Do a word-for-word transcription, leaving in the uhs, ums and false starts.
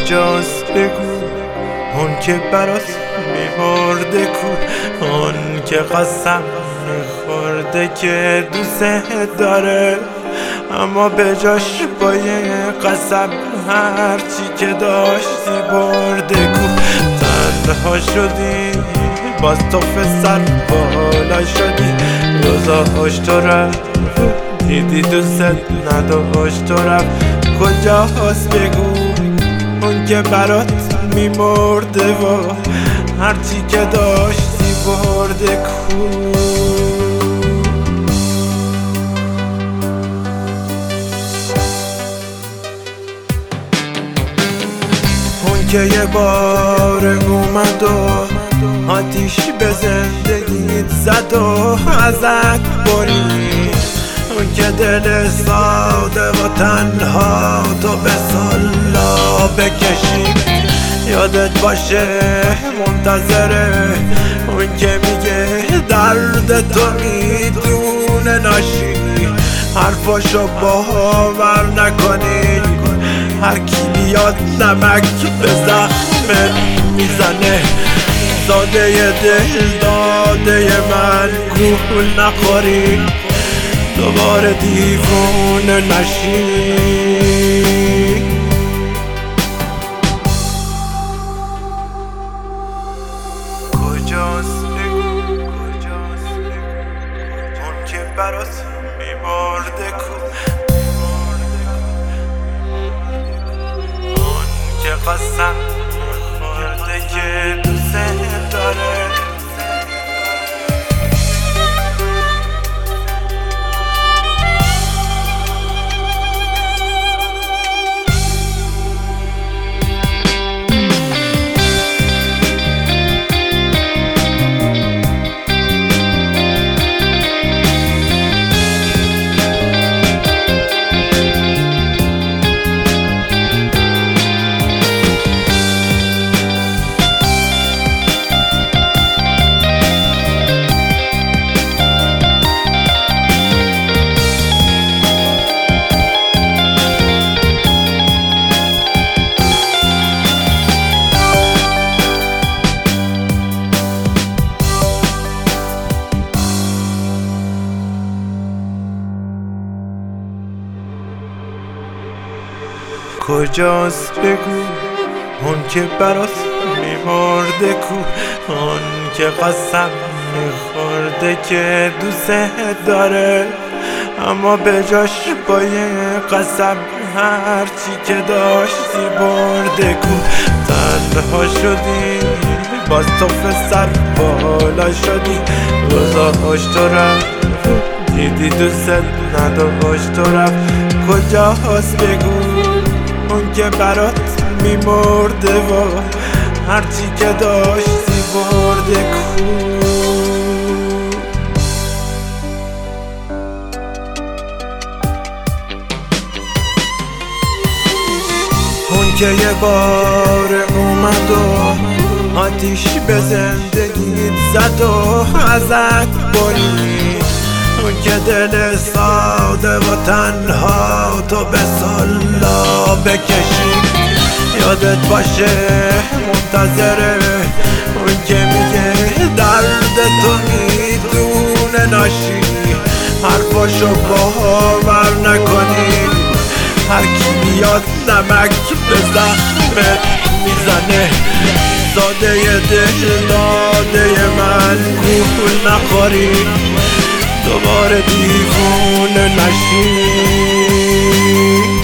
کجاست بگو اون که برات میمرده کو، اون که قسم میخورده که دوست داره اما به جاش با یه قسم هرچی که داشتی برده کو. تنها شدی باز تو سر بالا شدی، روزاش تو رفت دیدی دوست نداشت تو رفت. کجاست بگو اون که برات میمرده و هرچی که داشتی برده کو. اون که یه بار اومد و آتیش به زندگیت زد و ازت برید، اون که دل ساده و تنها تو به سالا بکشید. یادت باشه منتظره اون که میگه درد تو میدونه ناشی، حرفاشو باور نکنی. هر کی بیاد نمک به زخمت میزنه، ساده دل داده من گول نخوری، دوباره دیوونه نشی. کجاست بگو اون که برات میمرده کو، اون که قسم میخورده که دوست داره. کجاست بگو اون که برات میمرده کو، اون که قسم میخورده که دوست داره اما به جاش با یه قسم هرچی که داشتی برده کو. تنها شدی باز تو سر بالا شدی، روزاش تو رفت دیدی دوست نداشت تو رفت. کجاست بگو اون که برات میمرده و هرچی که داشتی برده کو. اون که یه بار اومد و آتیش به زندگیت زد و ازت برید، اون که دل ساده و تنها تو به سالا بکشید. یادت باشه منتظره اون که میگه درد تو میدونه ناشی، حرفاشو باور نکنی. هر کی بیاد نمک به زخمت میزنه، ساده دل داده من گول نخوری، دوباره دیوونه نشی.